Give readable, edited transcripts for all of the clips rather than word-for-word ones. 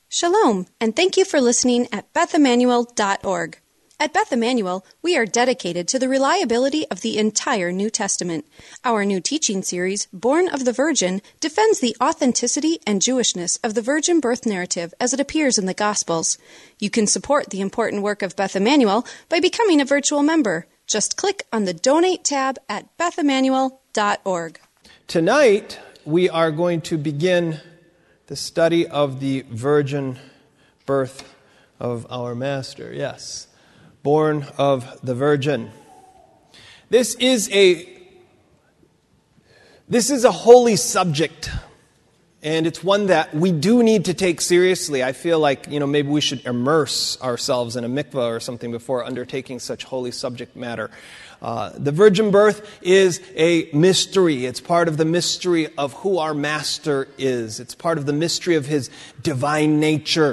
Shalom, and thank you for listening at BethEmmanuel.org. At Beth Emmanuel, we are dedicated to the reliability of the entire New Testament. Our new teaching series, Born of the Virgin, defends the authenticity and Jewishness of the virgin birth narrative as it appears in the Gospels. You can support the important work of Beth Emmanuel by becoming a virtual member. Just click on the Donate tab at BethEmmanuel.org. Tonight, we are going to begin the study of the virgin birth of our Master. Yes, born of the Virgin. This is a holy subject, and it's one that we do need to take seriously. I feel like, maybe we should immerse ourselves in a mikvah or something before undertaking such holy subject matter. The virgin birth is a mystery. It's part of the mystery of who our Master is. It's part of the mystery of His divine nature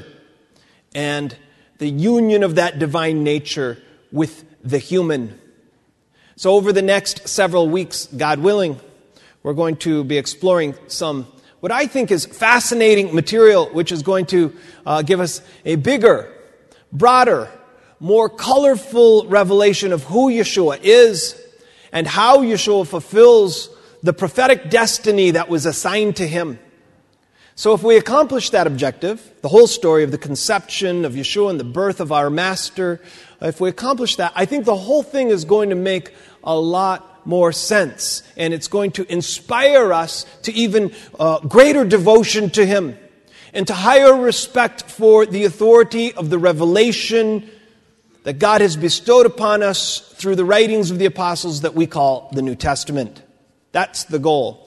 and the union of that divine nature with the human. So over the next several weeks, God willing, we're going to be exploring some what I think is fascinating material, which is going to give us a bigger, broader, more colorful revelation of who Yeshua is and how Yeshua fulfills the prophetic destiny that was assigned to Him. So if we accomplish that objective, the whole story of the conception of Yeshua and the birth of our Master, if we accomplish that, I think the whole thing is going to make a lot more sense. And it's going to inspire us to even greater devotion to Him and to higher respect for the authority of the revelation that God has bestowed upon us through the writings of the apostles that we call the New Testament. That's the goal.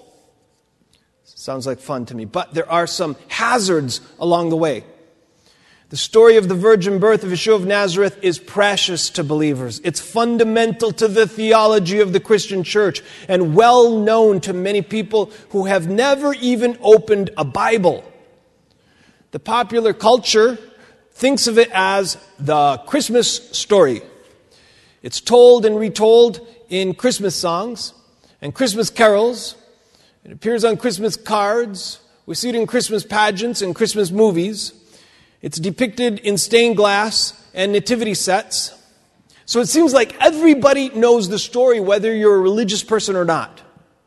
Sounds like fun to me. But there are some hazards along the way. The story of the virgin birth of Yeshua of Nazareth is precious to believers. It's fundamental to the theology of the Christian church and well known to many people who have never even opened a Bible. The popular culture thinks of it as the Christmas story. It's told and retold in Christmas songs and Christmas carols. It appears on Christmas cards. We see it in Christmas pageants and Christmas movies. It's depicted in stained glass and nativity sets. So it seems like everybody knows the story, whether you're a religious person or not.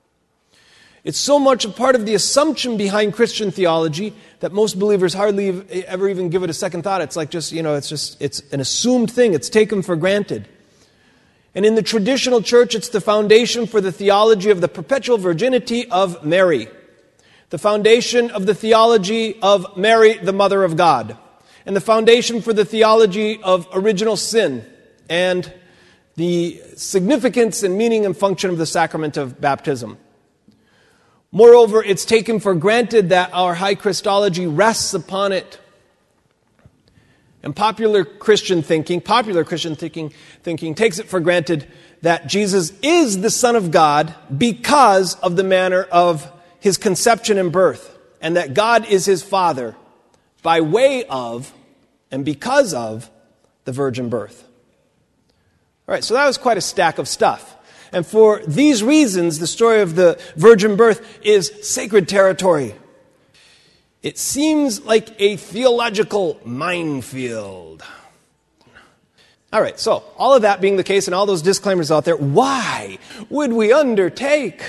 It's so much a part of the assumption behind Christian theology that most believers hardly ever even give it a second thought. It's like it's an assumed thing. It's taken for granted. And in the traditional church, it's the foundation for the theology of the perpetual virginity of Mary. The foundation of the theology of Mary, the Mother of God. And the foundation for the theology of original sin and the significance and meaning and function of the sacrament of baptism. Moreover, it's taken for granted that our high Christology rests upon it. And popular Christian thinking takes it for granted that Jesus is the Son of God because of the manner of His conception and birth, and that God is His Father by way of and because of the virgin birth. All right, so that was quite a stack of stuff. And for these reasons, the story of the virgin birth is sacred territory. It seems like a theological minefield. All right, so all of that being the case and all those disclaimers out there, why would we undertake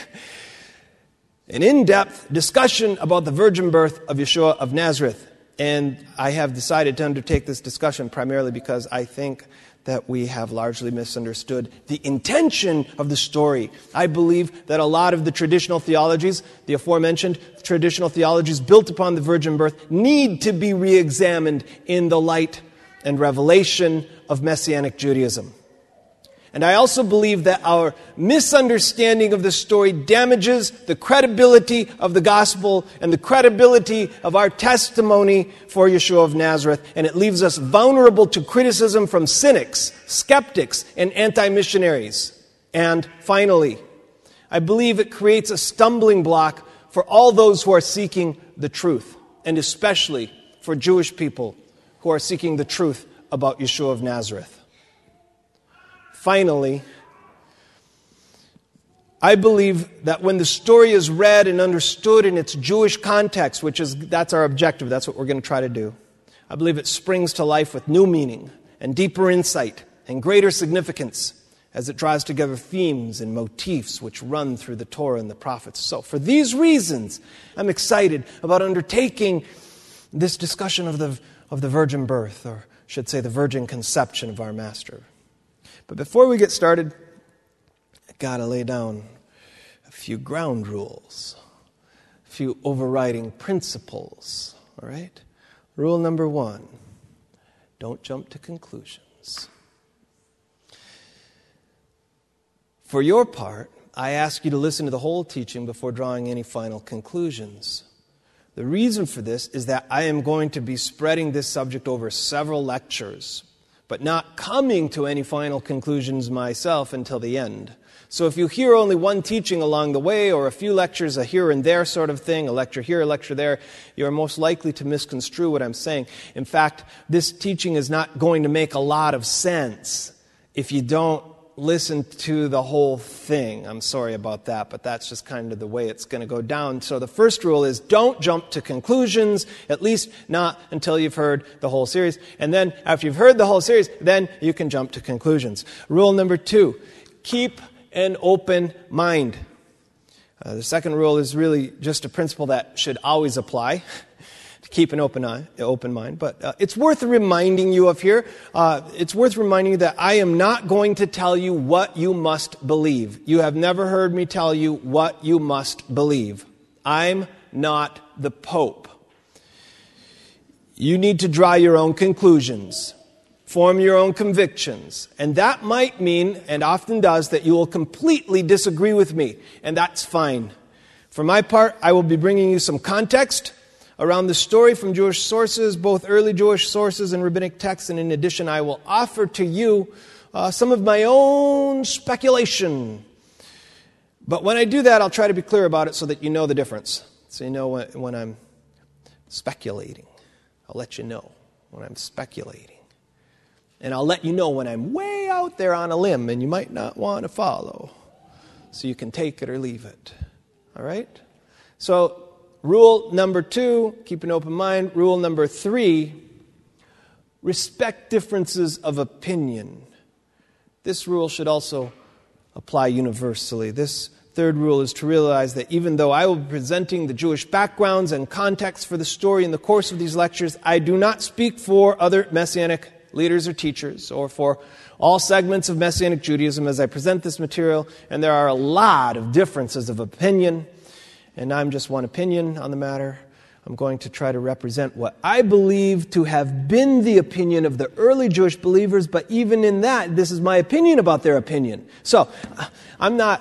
an in-depth discussion about the virgin birth of Yeshua of Nazareth? And I have decided to undertake this discussion primarily because I think that we have largely misunderstood the intention of the story. I believe that a lot of the traditional theologies, the aforementioned traditional theologies built upon the virgin birth, need to be re-examined in the light and revelation of Messianic Judaism. And I also believe that our misunderstanding of the story damages the credibility of the gospel and the credibility of our testimony for Yeshua of Nazareth. And it leaves us vulnerable to criticism from cynics, skeptics, and anti-missionaries. And finally, I believe it creates a stumbling block for all those who are seeking the truth, and especially for Jewish people who are seeking the truth about Yeshua of Nazareth. Finally, I believe that when the story is read and understood in its Jewish context, that's our objective, that's what we're going to try to do, I believe it springs to life with new meaning and deeper insight and greater significance as it draws together themes and motifs which run through the Torah and the prophets. So for these reasons, I'm excited about undertaking this discussion of the virgin birth, or I should say the virgin conception of our Master. But before we get started, I've got to lay down a few ground rules, a few overriding principles, all right? Rule number 1, don't jump to conclusions. For your part, I ask you to listen to the whole teaching before drawing any final conclusions. The reason for this is that I am going to be spreading this subject over several lectures, but not coming to any final conclusions myself until the end. So if you hear only one teaching along the way, or a few lectures, a here and there sort of thing, a lecture here, a lecture there, you are most likely to misconstrue what I'm saying. In fact, this teaching is not going to make a lot of sense if you don't listen to the whole thing. I'm sorry about that, but that's just kind of the way it's going to go down. So the first rule is don't jump to conclusions, at least not until you've heard the whole series. And then after you've heard the whole series, then you can jump to conclusions. Rule number 2, keep an open mind. The second rule is really just a principle that should always apply. To keep an open mind. But it's worth reminding you of here. It's worth reminding you that I am not going to tell you what you must believe. You have never heard me tell you what you must believe. I'm not the Pope. You need to draw your own conclusions, form your own convictions. And that might mean, and often does, that you will completely disagree with me. And that's fine. For my part, I will be bringing you some context around the story from Jewish sources, both early Jewish sources and rabbinic texts, and in addition, I will offer to you some of my own speculation. But when I do that, I'll try to be clear about it so that you know the difference. So you know when I'm speculating. I'll let you know when I'm speculating. And I'll let you know when I'm way out there on a limb and you might not want to follow. So you can take it or leave it. All right? So, rule number 2, keep an open mind. Rule number 3, respect differences of opinion. This rule should also apply universally. This third rule is to realize that even though I will be presenting the Jewish backgrounds and context for the story in the course of these lectures, I do not speak for other Messianic leaders or teachers or for all segments of Messianic Judaism as I present this material, and there are a lot of differences of opinion. And I'm just one opinion on the matter. I'm going to try to represent what I believe to have been the opinion of the early Jewish believers, but even in that, this is my opinion about their opinion. So, I'm not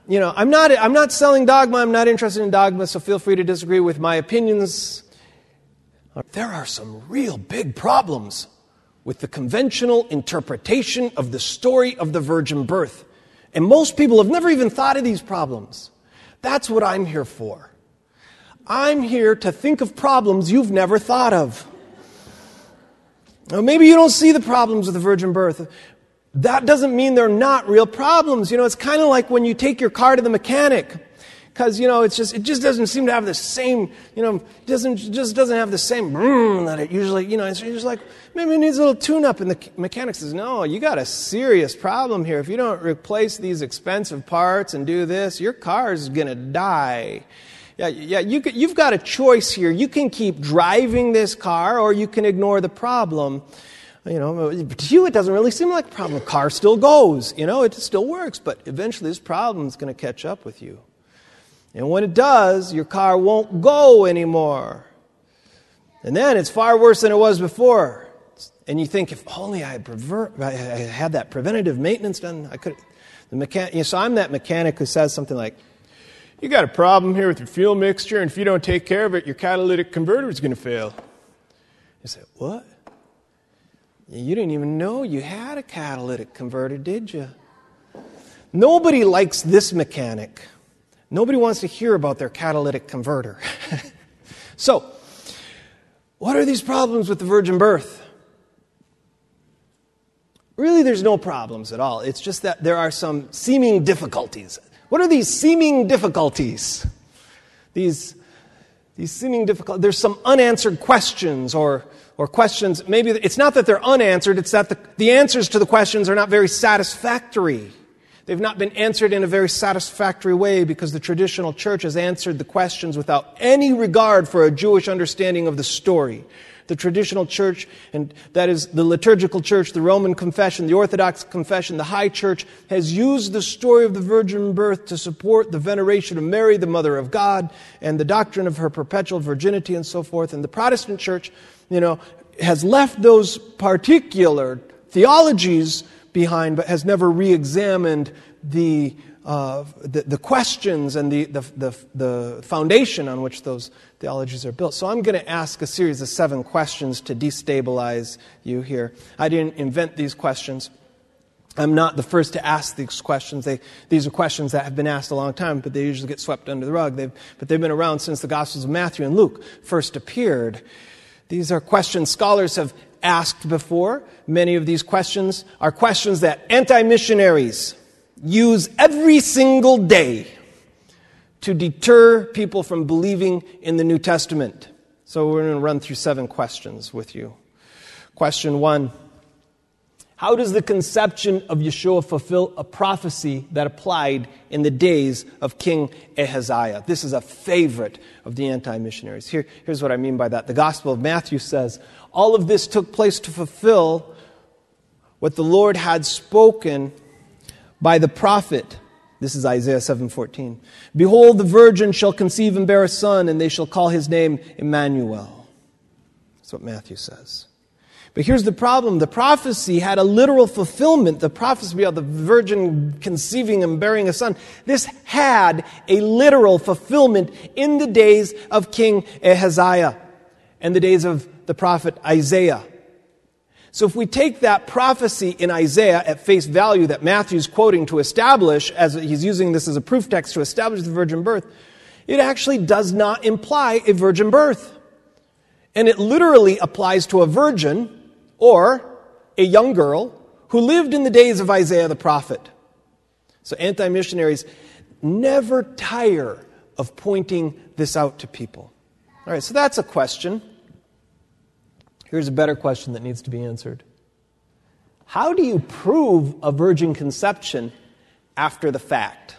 selling dogma, I'm not interested in dogma, so feel free to disagree with my opinions. There are some real big problems with the conventional interpretation of the story of the virgin birth. And most people have never even thought of these problems. That's what I'm here for. I'm here to think of problems you've never thought of. Now, maybe you don't see the problems of the virgin birth. That doesn't mean they're not real problems. It's kind of like when you take your car to the mechanic. Because, it just doesn't seem to have the same, doesn't have the same that it usually, it's just like, maybe it needs a little tune-up. And the mechanic says, no, you got a serious problem here. If you don't replace these expensive parts and do this, your car is going to die. Yeah, you've got a choice here. You can keep driving this car or you can ignore the problem. To you, it doesn't really seem like a problem. The car still goes. It still works. But eventually this problem is going to catch up with you. And when it does, your car won't go anymore. And then it's far worse than it was before. And you think, if only I had that preventative maintenance done, I could. So I'm that mechanic who says something like, you got a problem here with your fuel mixture, and if you don't take care of it, your catalytic converter is going to fail. You say, what? You didn't even know you had a catalytic converter, did you? Nobody likes this mechanic. Nobody wants to hear about their catalytic converter. So, what are these problems with the virgin birth? Really, there's no problems at all. It's just that there are some seeming difficulties. What are these seeming difficulties? These seeming difficulties. There's some unanswered questions or or questions, maybe it's not that they're unanswered, it's that the answers to the questions are not very satisfactory. They've not been answered in a very satisfactory way because the traditional church has answered the questions without any regard for a Jewish understanding of the story. The traditional church, and that is the liturgical church, the Roman confession, the Orthodox confession, the high church, has used the story of the virgin birth to support the veneration of Mary, the Mother of God, and the doctrine of her perpetual virginity and so forth. And the Protestant church, has left those particular theologies behind, but has never re-examined the questions and the foundation on which those theologies are built. So I'm going to ask a series of 7 questions to destabilize you here. I didn't invent these questions. I'm not the first to ask these questions. These are questions that have been asked a long time, but they usually get swept under the rug. But they've been around since the Gospels of Matthew and Luke first appeared. These are questions scholars have asked before. Many of these questions are questions that anti-missionaries use every single day to deter people from believing in the New Testament. So we're going to run through 7 questions with you. Question 1. How does the conception of Yeshua fulfill a prophecy that applied in the days of King Ahaziah? This is a favorite of the anti-missionaries. Here's what I mean by that. The Gospel of Matthew says, all of this took place to fulfill what the Lord had spoken by the prophet. This is Isaiah 7:14. Behold, the virgin shall conceive and bear a son, and they shall call his name Emmanuel. That's what Matthew says. But here's the problem. The prophecy had a literal fulfillment. The prophecy about the virgin conceiving and bearing a son. This had a literal fulfillment in the days of King Ahaziah and the days of the prophet Isaiah. So if we take that prophecy in Isaiah at face value that Matthew's quoting to establish, as he's using this as a proof text to establish the virgin birth, it actually does not imply a virgin birth. And it literally applies to a virgin or a young girl who lived in the days of Isaiah the prophet. So anti-missionaries never tire of pointing this out to people. All right, so that's a question. Here's a better question that needs to be answered. How do you prove a virgin conception after the fact?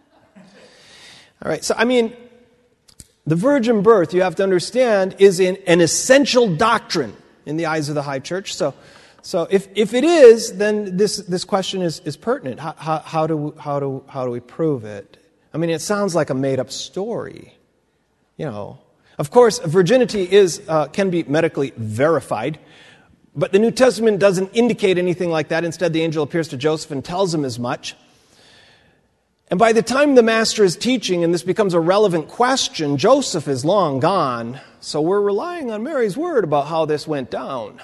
All right, so the virgin birth, you have to understand, is an essential doctrine in the eyes of the high church. So if it is, then this question is pertinent. How do we prove it? It sounds like a made-up story. Of course, virginity can be medically verified, but the New Testament doesn't indicate anything like that. Instead, the angel appears to Joseph and tells him as much. And by the time the master is teaching and this becomes a relevant question, Joseph is long gone. So we're relying on Mary's word about how this went down.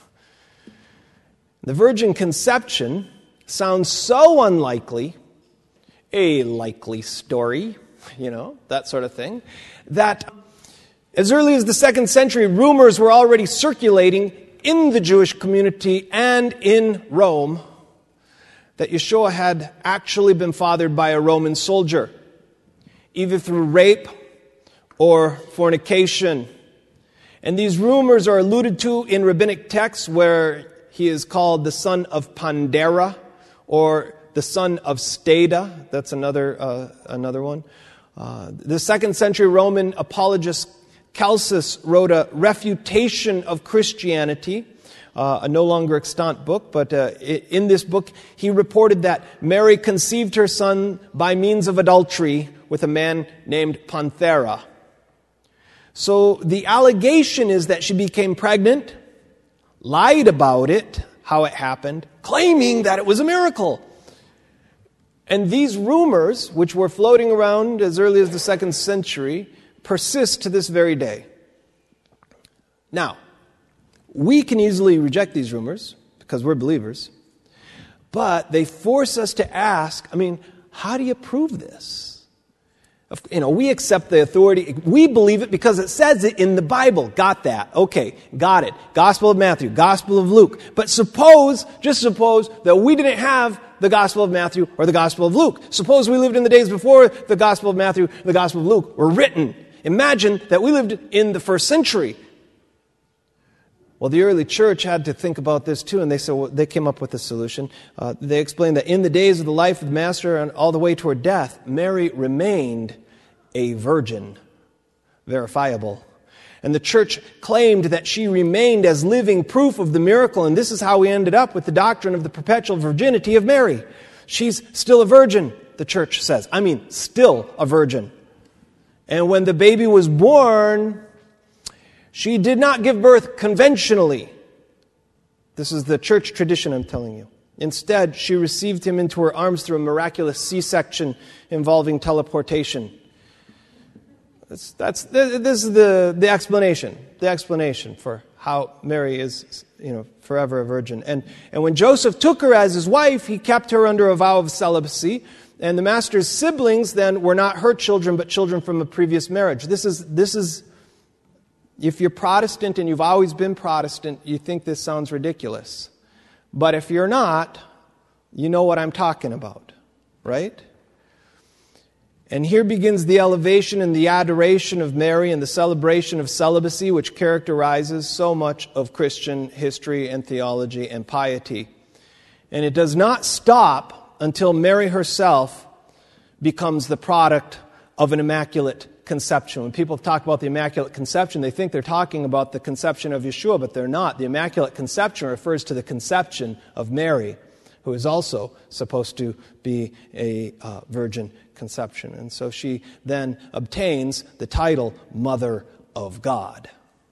The virgin conception sounds so unlikely, a likely story, that sort of thing, that as early as the 2nd century, rumors were already circulating in the Jewish community and in Rome that Yeshua had actually been fathered by a Roman soldier, either through rape or fornication. And these rumors are alluded to in rabbinic texts where he is called the son of Pandera or the son of Steda. That's another one. The 2nd century Roman apologist Celsus wrote a refutation of Christianity, a no longer extant book, but in this book he reported that Mary conceived her son by means of adultery with a man named Panthera. So the allegation is that she became pregnant, lied about it, how it happened, claiming that it was a miracle. And these rumors, which were floating around as early as the 2nd century, persist to this very day. Now, we can easily reject these rumors because we're believers, but they force us to ask, how do you prove this? We accept the authority. We believe it because it says it in the Bible. Got that? Okay, got it. Gospel of Matthew, Gospel of Luke. But just suppose that we didn't have the Gospel of Matthew or the Gospel of Luke. Suppose we lived in the days before the Gospel of Matthew, the Gospel of Luke were written. Imagine that we lived in the 1st century. Well, the early church had to think about this too, and they came up with a solution. They explained that in the days of the life of the Master and all the way toward death, Mary remained a virgin, verifiable. And the church claimed that she remained as living proof of the miracle, and this is how we ended up with the doctrine of the perpetual virginity of Mary. She's still a virgin, the church says. I mean, still a virgin. And when the baby was born, she did not give birth conventionally. This is the church tradition I'm telling you. Instead, she received him into her arms through a miraculous C-section involving teleportation. This is the explanation for how Mary is, forever a virgin. And when Joseph took her as his wife, he kept her under a vow of celibacy. And the Master's siblings then were not her children, but children from a previous marriage. This is. If you're Protestant and you've always been Protestant, you think this sounds ridiculous. But if you're not, you know what I'm talking about, right? And here begins the elevation and the adoration of Mary and the celebration of celibacy, which characterizes so much of Christian history and theology and piety. And it does not stop until Mary herself becomes the product of an immaculate conception. When people talk about the Immaculate Conception, they think they're talking about the conception of Yeshua, but they're not. The Immaculate Conception refers to the conception of Mary, who is also supposed to be a virgin conception. And so she then obtains the title Mother of God.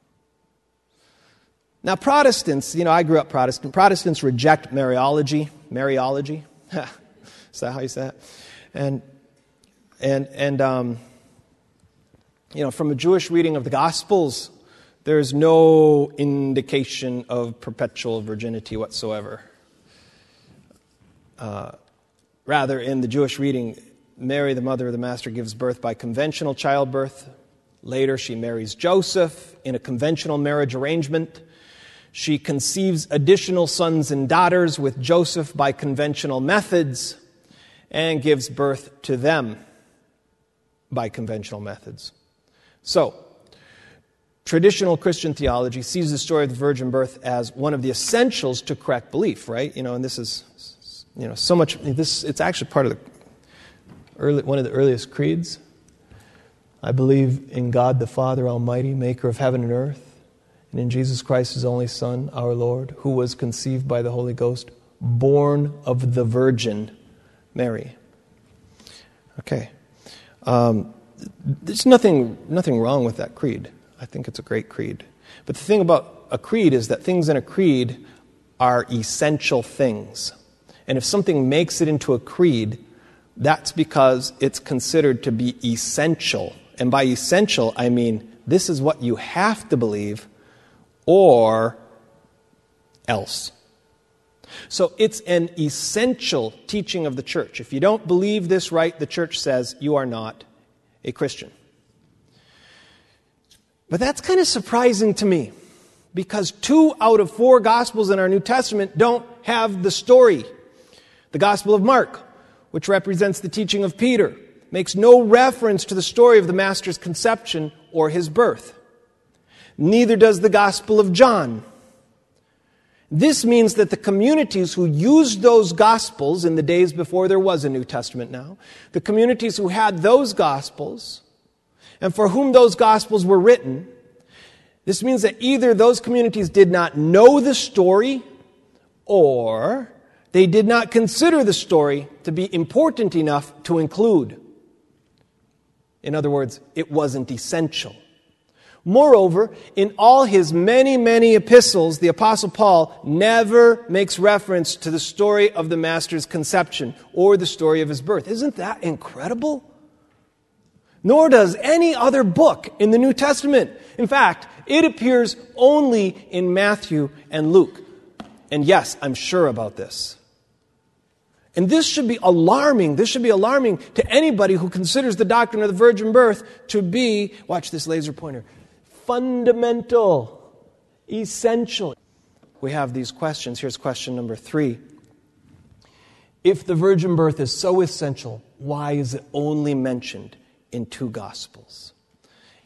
Now Protestants, I grew up Protestant. Protestants reject Mariology. Mariology? Is that how you say it? From a Jewish reading of the Gospels, there's no indication of perpetual virginity whatsoever. Rather, in the Jewish reading, Mary, the mother of the Master, gives birth by conventional childbirth. Later, she marries Joseph in a conventional marriage arrangement. She conceives additional sons and daughters with Joseph by conventional methods and gives birth to them by conventional methods. So, traditional Christian theology sees the story of the virgin birth as one of the essentials to correct belief, right? And this is, so much. It's actually part of one of the earliest creeds. I believe in God the Father Almighty, maker of heaven and earth, and in Jesus Christ, His only Son, our Lord, who was conceived by the Holy Ghost, born of the Virgin Mary. Okay. There's nothing wrong with that creed. I think it's a great creed. But the thing about a creed is that things in a creed are essential things. And if something makes it into a creed, that's because it's considered to be essential. And by essential, I mean this is what you have to believe or else. So it's an essential teaching of the church. If you don't believe this right, the church says you are not a Christian. But that's kind of surprising to me, because 2 out of 4 Gospels in our New Testament don't have the story. The Gospel of Mark, which represents the teaching of Peter, makes no reference to the story of the Master's conception or his birth. Neither does the Gospel of John. This means that the communities who used those Gospels in the days before there was a New Testament now, the communities who had those Gospels, and for whom those Gospels were written, this means that either those communities did not know the story, or they did not consider the story to be important enough to include. In other words, it wasn't essential. Moreover, in all his many, many epistles, the Apostle Paul never makes reference to the story of the Master's conception or the story of his birth. Isn't that incredible? Nor does any other book in the New Testament. In fact, it appears only in Matthew and Luke. And yes, I'm sure about this. And this should be alarming. This should be alarming to anybody who considers the doctrine of the virgin birth to be, watch this laser pointer, fundamental, essential. We have these questions. Here's question number 3. If the virgin birth is so essential, why is it only mentioned in 2 Gospels?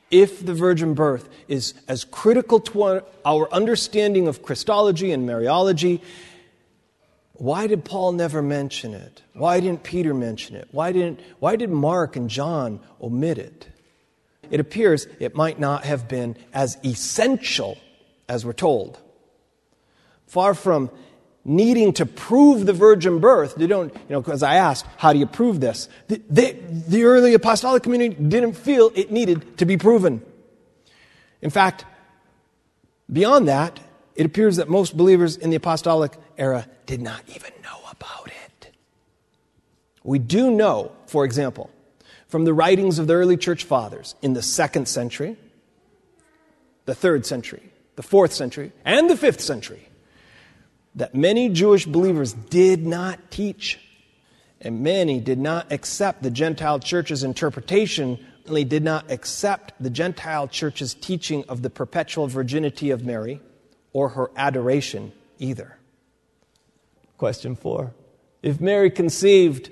If the virgin birth is as critical to our understanding of Christology and Mariology, why did Paul never mention it? Why didn't Peter mention it? Why did Mark and John omit it? It appears it might not have been as essential as we're told. Far from needing to prove the virgin birth, they don't, because I asked, how do you prove this? The early apostolic community didn't feel it needed to be proven. In fact, beyond that, it appears that most believers in the apostolic era did not even know about it. We do know, for example, from the writings of the early church fathers in the 2nd century, the 3rd century, the 4th century, and the 5th century, that many Jewish believers did not teach, and many did not accept the Gentile church's interpretation, and they did not accept the Gentile church's teaching of the perpetual virginity of Mary or her adoration either. Question 4. If Mary conceived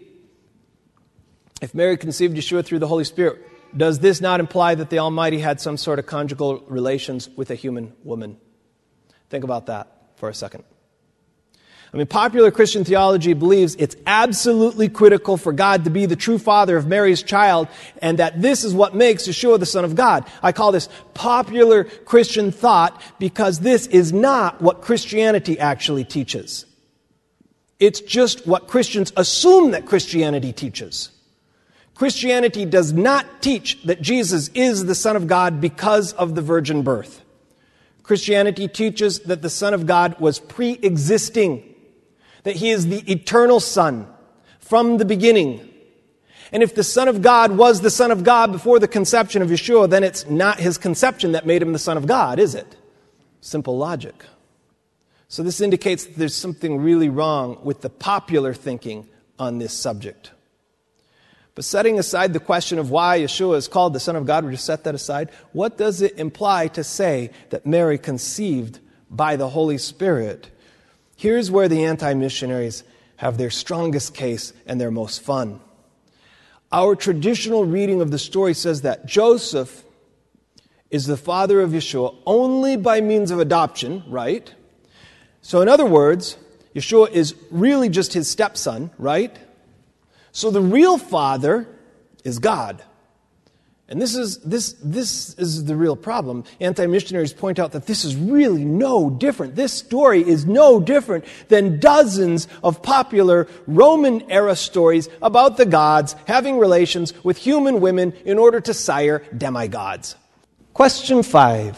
Yeshua through the Holy Spirit, does this not imply that the Almighty had some sort of conjugal relations with a human woman? Think about that for a second. Popular Christian theology believes it's absolutely critical for God to be the true father of Mary's child, and that this is what makes Yeshua the Son of God. I call this popular Christian thought because this is not what Christianity actually teaches. It's just what Christians assume that Christianity teaches. Christianity does not teach that Jesus is the Son of God because of the virgin birth. Christianity teaches that the Son of God was pre-existing, that He is the eternal Son from the beginning. And if the Son of God was the Son of God before the conception of Yeshua, then it's not His conception that made Him the Son of God, is it? Simple logic. So this indicates that there's something really wrong with the popular thinking on this subject. But setting aside the question of why Yeshua is called the Son of God, we just set that aside. What does it imply to say that Mary conceived by the Holy Spirit? Here's where the anti-missionaries have their strongest case and their most fun. Our traditional reading of the story says that Joseph is the father of Yeshua only by means of adoption, right? So in other words, Yeshua is really just his stepson, right? So the real father is God. And this is the real problem. Anti-missionaries point out that this is really no different. This story is no different than dozens of popular Roman-era stories about the gods having relations with human women in order to sire demigods. Question 5.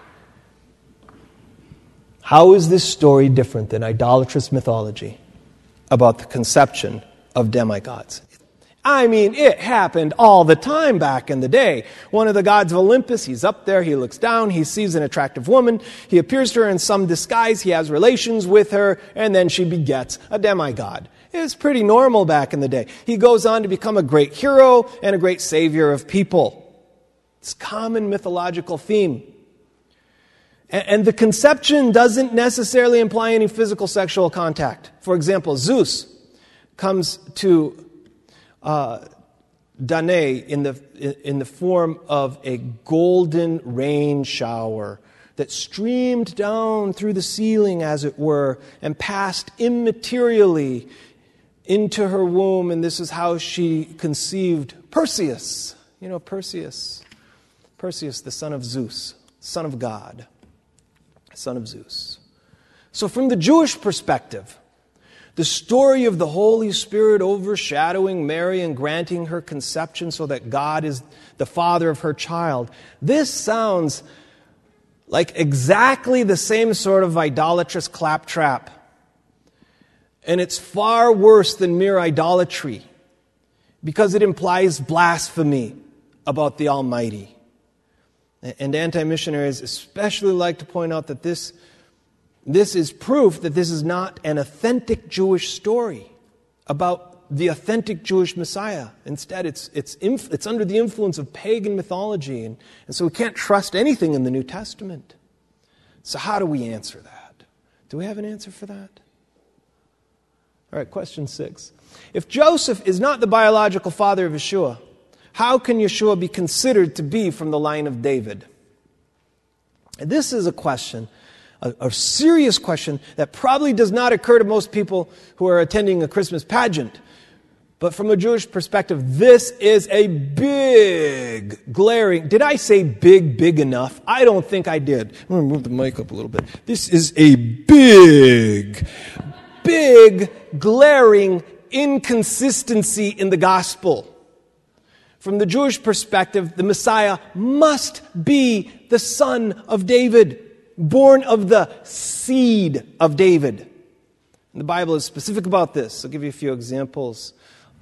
How is this story different than idolatrous mythology about the conception of demigods? It happened all the time back in the day. One of the gods of Olympus, he's up there, he looks down, he sees an attractive woman, he appears to her in some disguise, he has relations with her, and then she begets a demigod. It was pretty normal back in the day. He goes on to become a great hero and a great savior of people. It's a common mythological theme. And the conception doesn't necessarily imply any physical sexual contact. For example, Zeus comes to Danae in the form of a golden rain shower that streamed down through the ceiling, as it were, and passed immaterially into her womb, and this is how she conceived Perseus. Perseus, the son of Zeus, son of God, son of Zeus. So from the Jewish perspective, the story of the Holy Spirit overshadowing Mary and granting her conception so that God is the father of her child, this sounds like exactly the same sort of idolatrous claptrap. And it's far worse than mere idolatry because it implies blasphemy about the Almighty. And anti-missionaries especially like to point out that this is proof that this is not an authentic Jewish story about the authentic Jewish Messiah. Instead, it's under the influence of pagan mythology, and so we can't trust anything in the New Testament. So how do we answer that? Do we have an answer for that? All right, question 6. If Joseph is not the biological father of Yeshua, How can Yeshua be considered to be from the line of David? And this is a question, a serious question that probably does not occur to most people who are attending a Christmas pageant. But from a Jewish perspective, this is a big, glaring... Did I say big enough? I don't think I did. I'm going to move the mic up a little bit. This is a big, glaring inconsistency in the gospel. From the Jewish perspective, the Messiah must be the son of David, born of the seed of David. And the Bible is specific about this. I'll give you a few examples.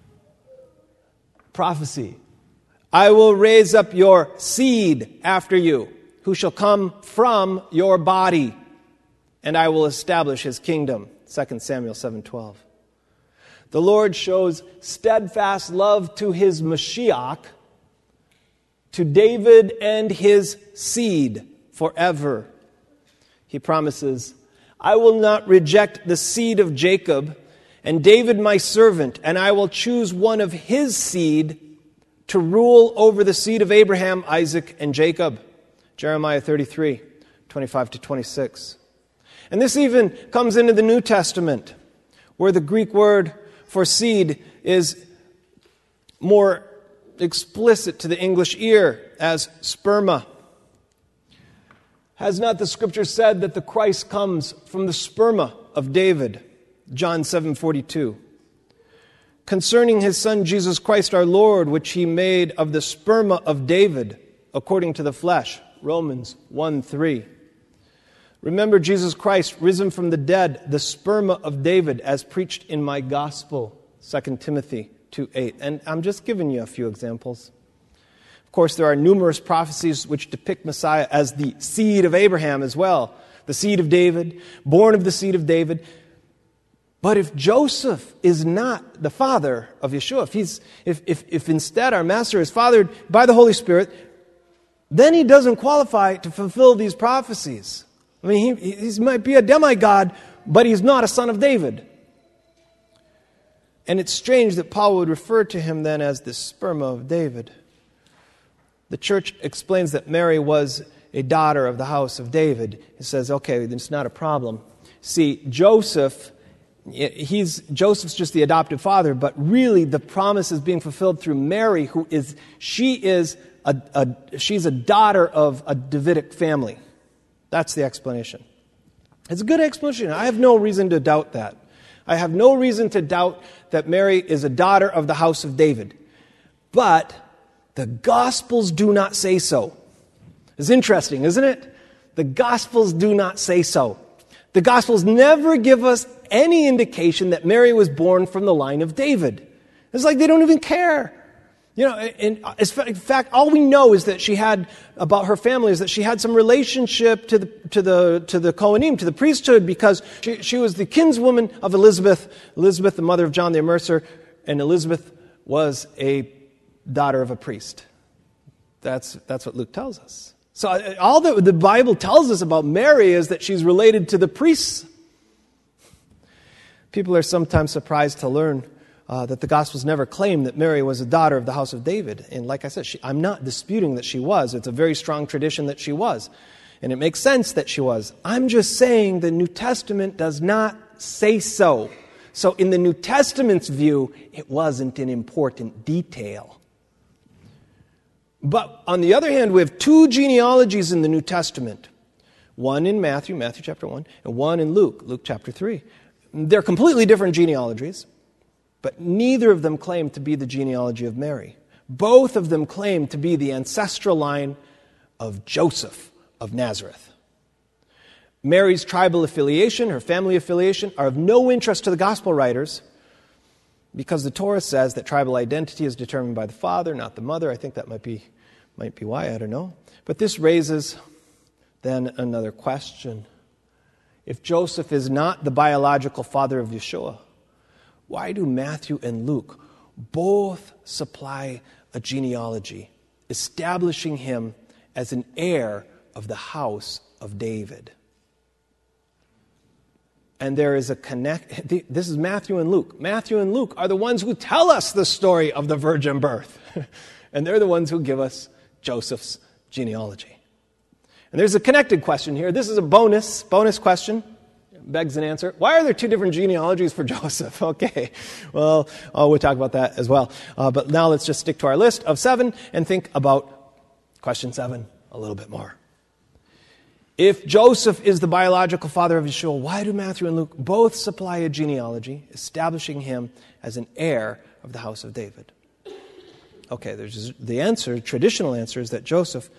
Prophecy. I will raise up your seed after you, who shall come from your body, and I will establish his kingdom. 2 Samuel 7:12. The Lord shows steadfast love to his Mashiach, to David and his seed forever. He promises, I will not reject the seed of Jacob and David my servant, and I will choose one of his seed to rule over the seed of Abraham, Isaac, and Jacob. Jeremiah 33, 25-26. And this even comes into the New Testament, where the Greek word for seed is more explicit to the English ear as sperma. Has not the Scripture said that the Christ comes from the sperma of David? John 7:42. Concerning his Son Jesus Christ our Lord, which he made of the sperma of David, according to the flesh. Romans 1:3. Remember Jesus Christ, risen from the dead, the sperma of David, as preached in my gospel. 2 Timothy 2:8. And I'm just giving you a few examples. Of course, there are numerous prophecies which depict Messiah as the seed of Abraham as well. The seed of David, born of the seed of David. But if Joseph is not the father of Yeshua, if instead our Master is fathered by the Holy Spirit, then he doesn't qualify to fulfill these prophecies. I mean, he might be a demigod, but he's not a son of David. And it's strange that Paul would refer to him then as the sperma of David. The church explains that Mary was a daughter of the house of David. It says, okay, it's not a problem. See, Joseph's just the adoptive father, but really the promise is being fulfilled through Mary, she's a daughter of a Davidic family. That's the explanation. It's a good explanation. I have no reason to doubt that. I have no reason to doubt that Mary is a daughter of the house of David. But the Gospels do not say so. It's interesting, isn't it? The Gospels do not say so. The Gospels never give us any indication that Mary was born from the line of David. It's like they don't even care. You know, in fact, all we know is that she had about her family is that she had some relationship to the Kohanim, to the priesthood, because she was the kinswoman of Elizabeth, the mother of John the Immerser, and Elizabeth was a daughter of a priest. That's what Luke tells us. So all that the Bible tells us about Mary is that she's related to the priests. People are sometimes surprised to learn that the Gospels never claim that Mary was a daughter of the house of David. And like I said, I'm not disputing that she was. It's a very strong tradition that she was. And it makes sense that she was. I'm just saying the New Testament does not say so. So in the New Testament's view, it wasn't an important detail. But on the other hand, we have two genealogies in the New Testament. One in Matthew chapter 1, and one in Luke chapter 3. They're completely different genealogies, but neither of them claim to be the genealogy of Mary. Both of them claim to be the ancestral line of Joseph of Nazareth. Mary's tribal affiliation, her family affiliation, are of no interest to the gospel writers because the Torah says that tribal identity is determined by the father, not the mother. I think that might be why, I don't know. But this raises then another question. If Joseph is not the biological father of Yeshua, why do Matthew and Luke both supply a genealogy, establishing him as an heir of the house of David? And there is a connect. This is Matthew and Luke. Matthew and Luke are the ones who tell us the story of the virgin birth. And they're the ones who give us Joseph's genealogy. And there's a connected question here. This is a bonus question. Begs an answer. Why are there two different genealogies for Joseph? Okay, well, we'll talk about that as well. But now let's just stick to our list of 7 and think about question 7 a little bit more. If Joseph is the biological father of Yeshua, why do Matthew and Luke both supply a genealogy establishing him as an heir of the house of David? Okay, there's the answer, traditional answer is that Joseph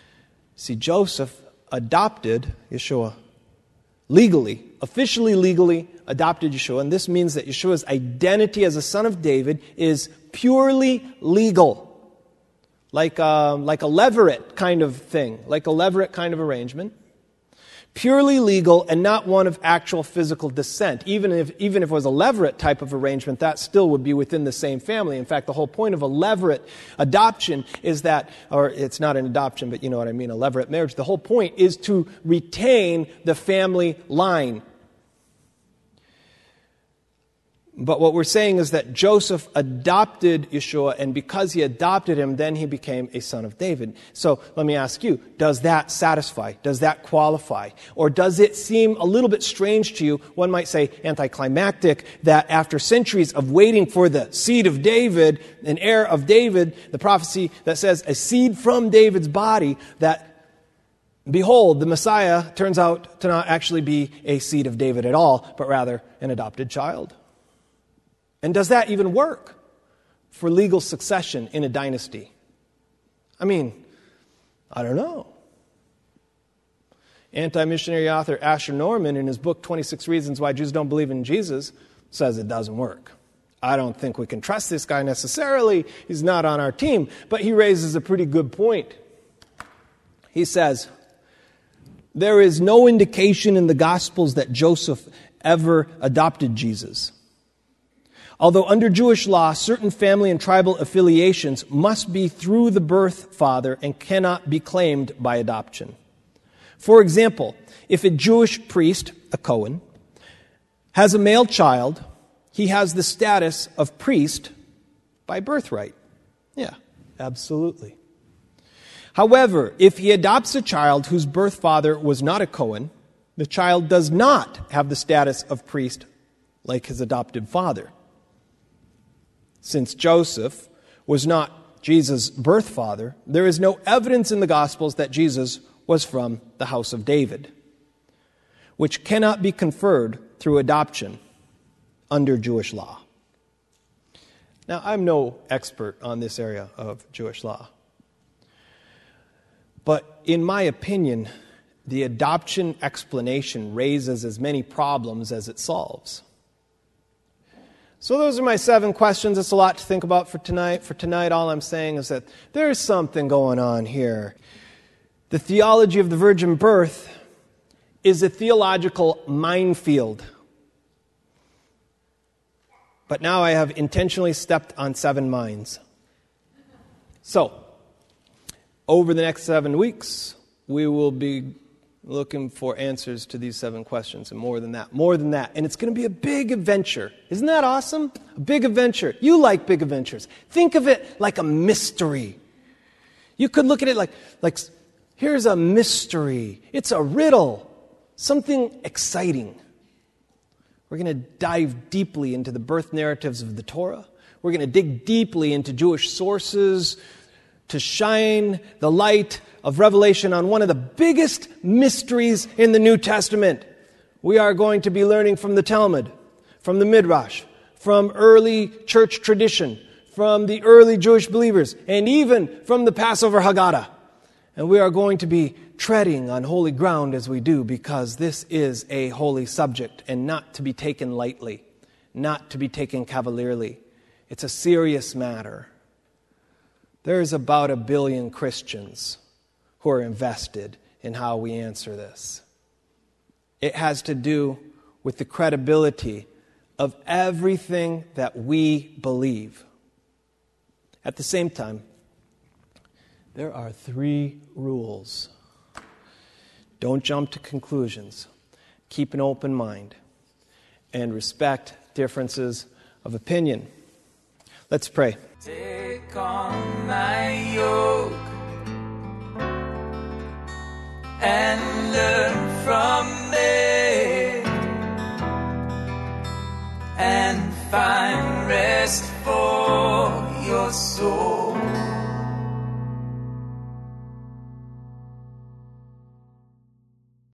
adopted Yeshua. Officially legally adopted Yeshua, and this means that Yeshua's identity as a son of David is purely legal, like a levirate kind of thing, like a levirate kind of arrangement. Purely legal and not one of actual physical descent. Even if it was a levirate type of arrangement, that still would be within the same family. In fact, the whole point of a levirate adoption is that, or it's not an adoption, but you know what I mean, a levirate marriage. The whole point is to retain the family line. But what we're saying is that Joseph adopted Yeshua, and because he adopted him, then he became a son of David. So let me ask you, does that satisfy? Does that qualify? Or does it seem a little bit strange to you, one might say anticlimactic, that after centuries of waiting for the seed of David, an heir of David, the prophecy that says a seed from David's body, that behold, the Messiah turns out to not actually be a seed of David at all, but rather an adopted child? And does that even work for legal succession in a dynasty? I mean, I don't know. Anti-missionary author Asher Norman, in his book 26 Reasons Why Jews Don't Believe in Jesus, says it doesn't work. I don't think we can trust this guy necessarily. He's not on our team. But he raises a pretty good point. He says, there is no indication in the Gospels that Joseph ever adopted Jesus. Although under Jewish law, certain family and tribal affiliations must be through the birth father and cannot be claimed by adoption. For example, if a Jewish priest, a Cohen, has a male child, he has the status of priest by birthright. Yeah, absolutely. However, if he adopts a child whose birth father was not a Cohen, the child does not have the status of priest like his adopted father. Since Joseph was not Jesus' birth father, there is no evidence in the Gospels that Jesus was from the house of David, which cannot be conferred through adoption under Jewish law. Now, I'm no expert on this area of Jewish law, but in my opinion, the adoption explanation raises as many problems as it solves. So those are my 7 questions. It's a lot to think about for tonight. For tonight, all I'm saying is that there's something going on here. The theology of the virgin birth is a theological minefield. But now I have intentionally stepped on 7 mines. So, over the next 7 weeks, we will be looking for answers to these 7 questions, and more than that. And it's going to be a big adventure. Isn't that awesome? A big adventure. You like big adventures. Think of it like a mystery. You could look at it like here's a mystery. It's a riddle. Something exciting. We're going to dive deeply into the birth narratives of the Torah. We're going to dig deeply into Jewish sources to shine the light of revelation on one of the biggest mysteries in the New Testament. We are going to be learning from the Talmud, from the Midrash, from early church tradition, from the early Jewish believers, and even from the Passover Haggadah. And we are going to be treading on holy ground as we do, because this is a holy subject and not to be taken lightly, not to be taken cavalierly. It's a serious matter. There's about 1 billion Christians who are invested in how we answer this. It has to do with the credibility of everything that we believe. At the same time, there are 3 rules. Don't jump to conclusions. Keep an open mind. And respect differences of opinion. Let's pray. Take on my yoke and learn from me and find rest for your soul.